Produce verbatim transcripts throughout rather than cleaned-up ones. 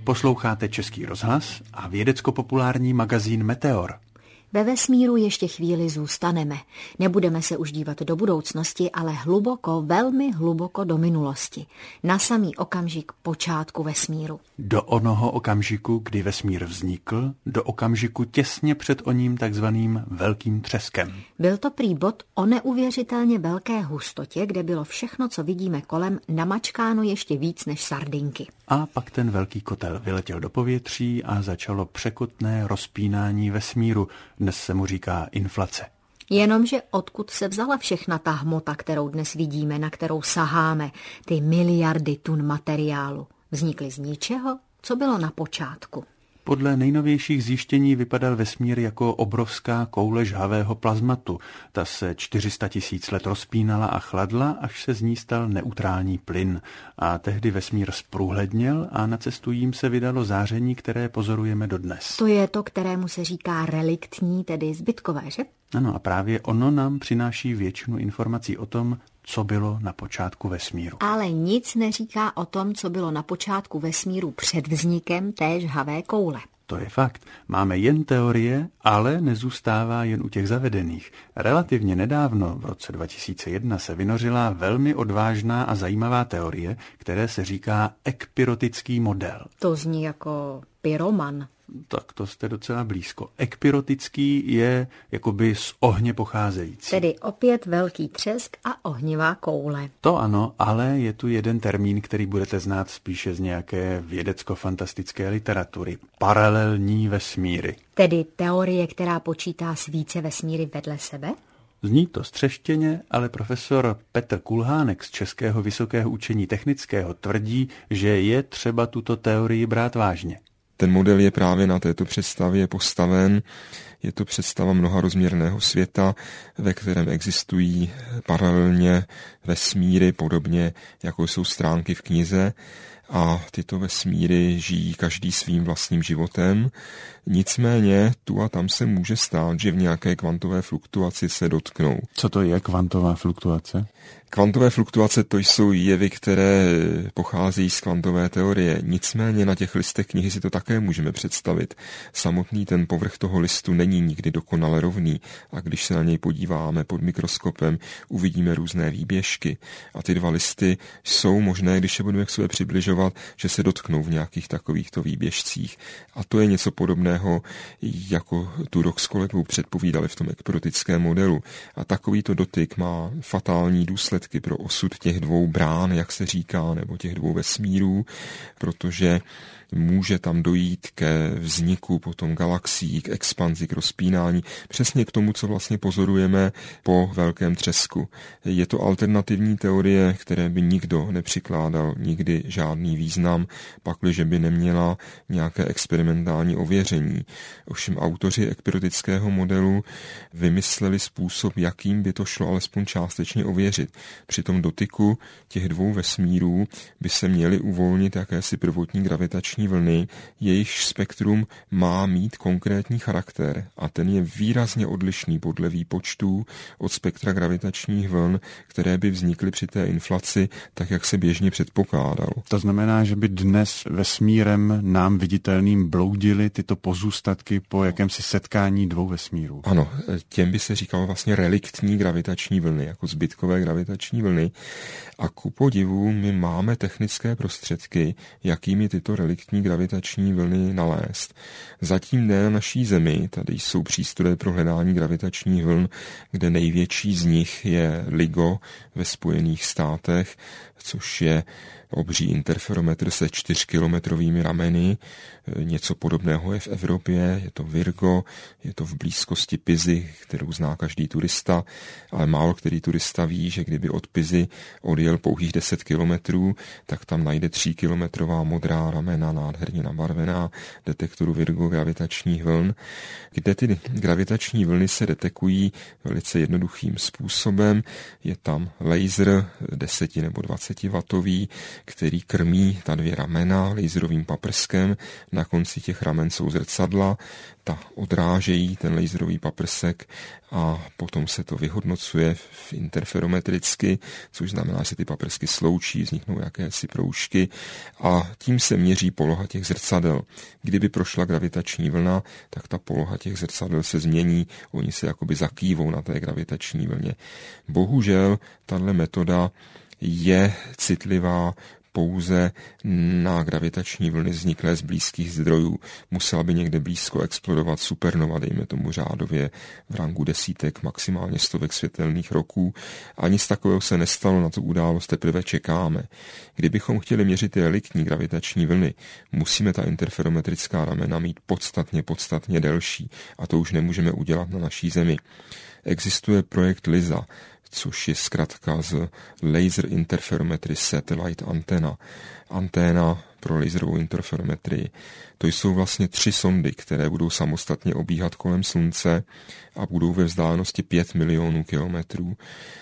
Posloucháte Český rozhlas a vědecko-populární magazín Meteor. Ve vesmíru ještě chvíli zůstaneme. Nebudeme se už dívat do budoucnosti, ale hluboko, velmi hluboko do minulosti. Na samý okamžik počátku vesmíru. Do onoho okamžiku, kdy vesmír vznikl, do okamžiku těsně před oním takzvaným velkým třeskem. Byl to prý bod o neuvěřitelně velké hustotě, kde bylo všechno, co vidíme kolem, namačkáno ještě víc než sardinky. A pak ten velký kotel vyletěl do povětří a začalo překotné rozpínání vesmíru. Dnes se mu říká inflace. Jenomže odkud se vzala všechna ta hmota, kterou dnes vidíme, na kterou saháme, ty miliardy tun materiálu? Vznikly z ničeho? Co bylo na počátku? Podle nejnovějších zjištění vypadal vesmír jako obrovská koule žhavého plazmatu. Ta se čtyři sta tisíc let rozpínala a chladla, až se z ní stal neutrální plyn. A tehdy vesmír zprůhledněl a na cestu jím se vydalo záření, které pozorujeme dodnes. To je to, kterému se říká reliktní, tedy zbytkové, že? Ano, a právě ono nám přináší většinu informací o tom, co bylo na počátku vesmíru. Ale nic neříká o tom, co bylo na počátku vesmíru před vznikem té žhavé koule. To je fakt. Máme jen teorie, ale nezůstává jen u těch zavedených. Relativně nedávno, v roce dva tisíce jedna, se vynořila velmi odvážná a zajímavá teorie, které se říká ekpyrotický model. To zní jako pyroman. Tak to jste docela blízko. Ekpyrotický je jakoby z ohně pocházející. Tedy opět velký třesk a ohnivá koule. To ano, ale je tu jeden termín, který budete znát spíše z nějaké vědecko-fantastické literatury. Paralelní vesmíry. Tedy teorie, která počítá s více vesmíry vedle sebe? Zní to střeštěně, ale profesor Petr Kulhánek z Českého vysokého učení technického tvrdí, že je třeba tuto teorii brát vážně. Ten model je právě na této představě postaven. Je to představa mnoharozměrného světa, ve kterém existují paralelně vesmíry, podobně jako jsou stránky v knize. A tyto vesmíry žijí každý svým vlastním životem. Nicméně tu a tam se může stát, že v nějaké kvantové fluktuaci se dotknou. Co to je kvantová fluktuace? Kvantové fluktuace to jsou jevy, které pocházejí z kvantové teorie. Nicméně na těch listech knihy si to také můžeme představit. Samotný ten povrch toho listu není nikdy dokonale rovný a když se na něj podíváme pod mikroskopem, uvidíme různé výběžky. A ty dva listy jsou možné, když je budeme k sobě přibližovat, že se dotknou v nějakých takovýchto výběžcích. A to je něco podobného, jako Turok s kolegou předpovídali v tom ekpyrotickém modelu. A takovýto dotyk má fatální důsledky pro osud těch dvou brán, jak se říká, nebo těch dvou vesmírů, protože může tam dojít ke vzniku potom galaxií, k expanzi, k rozpínání, přesně k tomu, co vlastně pozorujeme po velkém třesku. Je to alternativní teorie, které by nikdo nepřikládal nikdy žádný význam, pakliže by neměla nějaké experimentální ověření. Ovšem autoři ekpyrotického modelu vymysleli způsob, jakým by to šlo alespoň částečně ověřit. Při tom dotyku těch dvou vesmírů by se měly uvolnit jakési prvotní gravitační vlny, jejichž spektrum má mít konkrétní charakter a ten je výrazně odlišný podle výpočtů od spektra gravitačních vln, které by vznikly při té inflaci, tak jak se běžně předpokládalo. To znamená, že by dnes vesmírem nám viditelným bloudily tyto pozůstatky po jakémsi setkání dvou vesmírů. Ano, těm by se říkalo vlastně reliktní gravitační vlny, jako zbytkové gravitační vlny. A ku podivu my máme technické prostředky, jakými tyto reliktní gravitační vlny nalézt. Zatím ne na naší Zemi, tady jsou přístroje pro hledání gravitačních vln, kde největší z nich je LIGO ve Spojených státech, což je obří interferometr se čtyřkilometrovými rameny. Něco podobného je v Evropě, je to Virgo, je to v blízkosti Pisy, kterou zná každý turista, ale málo který turista ví, že kdyby od Pisy odjel pouhých deset kilometrů, tak tam najde tříkilometrová modrá ramena, nádherně nabarvená detektoru Virgo gravitačních vln, kde ty gravitační vlny se detekují velice jednoduchým způsobem. Je tam laser deset nebo dvacet watový, který krmí ta dvě ramena laserovým paprskem. Na konci těch ramen jsou zrcadla, ta odrážejí ten laserový paprsek a potom se to vyhodnocuje v interferometricky, což znamená, že se ty paprsky sloučí, vzniknou jakési proužky a tím se měří poloha těch zrcadel. Kdyby prošla gravitační vlna, tak ta poloha těch zrcadel se změní, oni se jakoby zakývou na té gravitační vlně. Bohužel tahle metoda je citlivá pouze na gravitační vlny vzniklé z blízkých zdrojů. Musela by někde blízko explodovat supernova, dejme tomu řádově v rangu desítek, maximálně stovek světelných roků. A nic takového se nestalo, na tu událost teprve čekáme. Kdybychom chtěli měřit ty reliktní gravitační vlny, musíme ta interferometrická ramena mít podstatně, podstatně delší. A to už nemůžeme udělat na naší Zemi. Existuje projekt LISA, což je zkratka z Laser Interferometry Satellite Antenna. Anténa pro laserovou interferometrii. To jsou vlastně tři sondy, které budou samostatně obíhat kolem Slunce a budou ve vzdálenosti pět milionů kilometrů.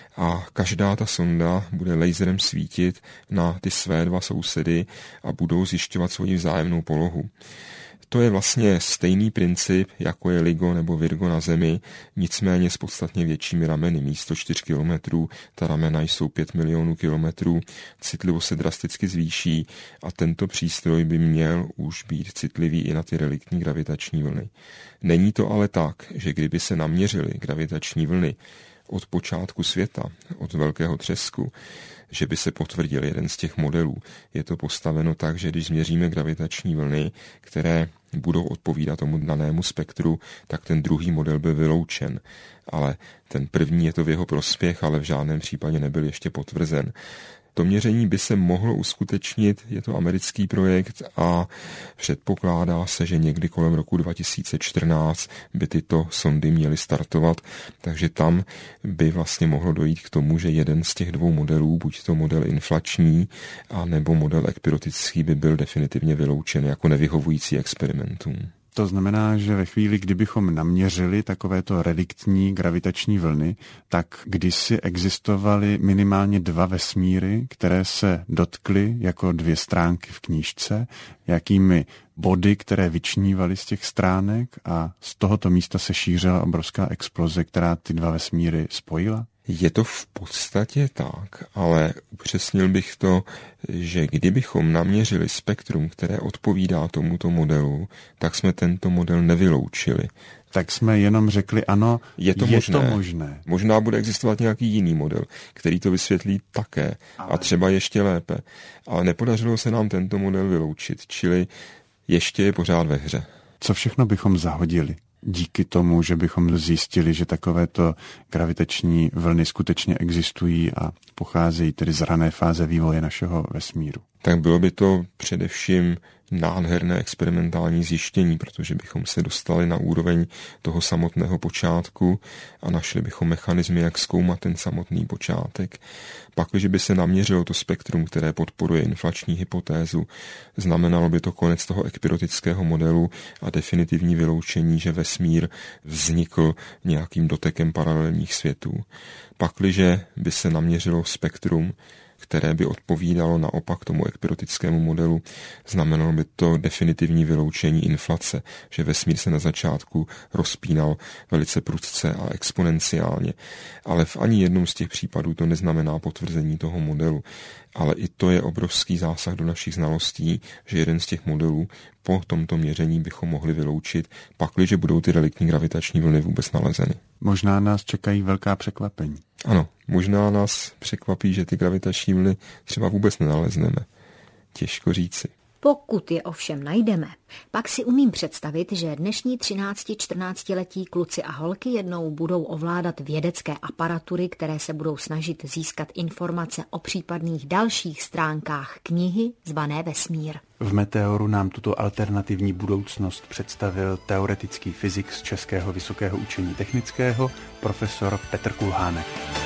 A každá ta sonda bude laserem svítit na ty své dva sousedy a budou zjišťovat svoji vzájemnou polohu. To je vlastně stejný princip, jako je LIGO nebo Virgo na Zemi, nicméně s podstatně většími rameny. Místo čtyři kilometrů, ta ramena jsou pět milionů kilometrů, citlivost se drasticky zvýší a tento přístroj by měl už být citlivý i na ty reliktní gravitační vlny. Není to ale tak, že kdyby se naměřily gravitační vlny od počátku světa, od velkého třesku, že by se potvrdil jeden z těch modelů. Je to postaveno tak, že když změříme gravitační vlny, které budou odpovídat tomu danému spektru, tak ten druhý model byl vyloučen. Ale ten první je to v jeho prospěch, ale v žádném případě nebyl ještě potvrzen. To měření by se mohlo uskutečnit, je to americký projekt a předpokládá se, že někdy kolem roku dva tisíce čtrnáct by tyto sondy měly startovat, takže tam by vlastně mohlo dojít k tomu, že jeden z těch dvou modelů, buď to model inflační, a nebo model ekpirotický, by byl definitivně vyloučen jako nevyhovující experimentům. To znamená, že ve chvíli, kdybychom naměřili takovéto reliktní gravitační vlny, tak kdysi existovaly minimálně dva vesmíry, které se dotkly jako dvě stránky v knížce, jakými body, které vyčnívaly z těch stránek a z tohoto místa se šířila obrovská exploze, která ty dva vesmíry spojila? Je to v podstatě tak, ale upřesnil bych to, že kdybychom naměřili spektrum, které odpovídá tomuto modelu, tak jsme tento model nevyloučili. Tak jsme jenom řekli, ano, je to, je možné. to možné. Možná bude existovat nějaký jiný model, který to vysvětlí také ale... a třeba ještě lépe. Ale nepodařilo se nám tento model vyloučit, čili ještě je pořád ve hře. Co všechno bychom zahodili díky tomu, že bychom zjistili, že takovéto gravitační vlny skutečně existují a pocházejí tedy z rané fáze vývoje našeho vesmíru? Tak bylo by to především nádherné experimentální zjištění, protože bychom se dostali na úroveň toho samotného počátku a našli bychom mechanismy, jak zkoumat ten samotný počátek. Pak, když by se naměřilo to spektrum, které podporuje inflační hypotézu, znamenalo by to konec toho ekpirotického modelu a definitivní vyloučení, že vesmír vznikl nějakým dotekem paralelních světů. Pak, když by se naměřilo spektrum, které by odpovídalo naopak tomu ekpirotickému modelu, znamenalo by to definitivní vyloučení inflace, že vesmír se na začátku rozpínal velice prudce a exponenciálně. Ale v ani jednom z těch případů to neznamená potvrzení toho modelu. Ale i to je obrovský zásah do našich znalostí, že jeden z těch modelů po tomto měření bychom mohli vyloučit, pakliže budou ty reliktní gravitační vlny vůbec nalezeny. Možná nás čekají velká překvapení. Ano, možná nás překvapí, že ty gravitační vlny třeba vůbec nenalezneme. Těžko říci. Pokud je ovšem najdeme, pak si umím představit, že dnešní třinácti-čtrnáctiletí kluci a holky jednou budou ovládat vědecké aparatury, které se budou snažit získat informace o případných dalších stránkách knihy zvané Vesmír. V Meteoru nám tuto alternativní budoucnost představil teoretický fyzik z Českého vysokého učení technického profesor Petr Kulhánek.